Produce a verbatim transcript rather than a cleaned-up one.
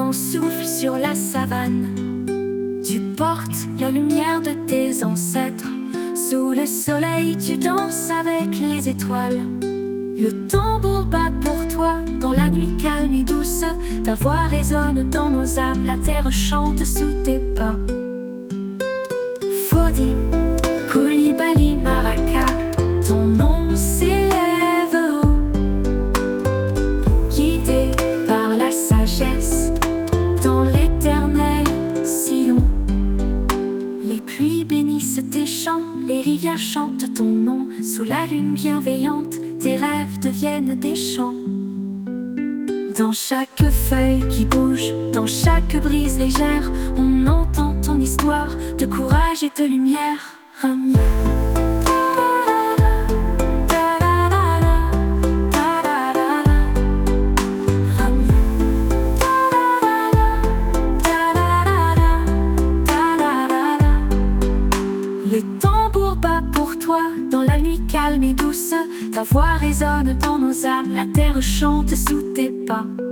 vent souffle sur la savane. Tu portes la lumière de tes ancêtres. Sous le soleil, tu danses avec les étoiles. Le tambour bat pour toi dans la nuit calme et douce. Ta voix résonne dans nos âmes, la terre chante sous tes pas. Fodi, Coulibaly, Maraca, ton nom s'élève haut. Guidé par la sagesse dans l'éternel sillon. Les pluies bénissent tes chants, les rivières chantent ton nom. Sous la lune bienveillante, tes rêves deviennent des chants. Dans chaque feuille qui bouge, dans chaque brise légère, on entend ton histoire de courage et de lumière. Hum. Les tambours battent pour toi dans la nuit calme et douce. Ta voix résonne dans nos âmes, la terre chante sous tes pas.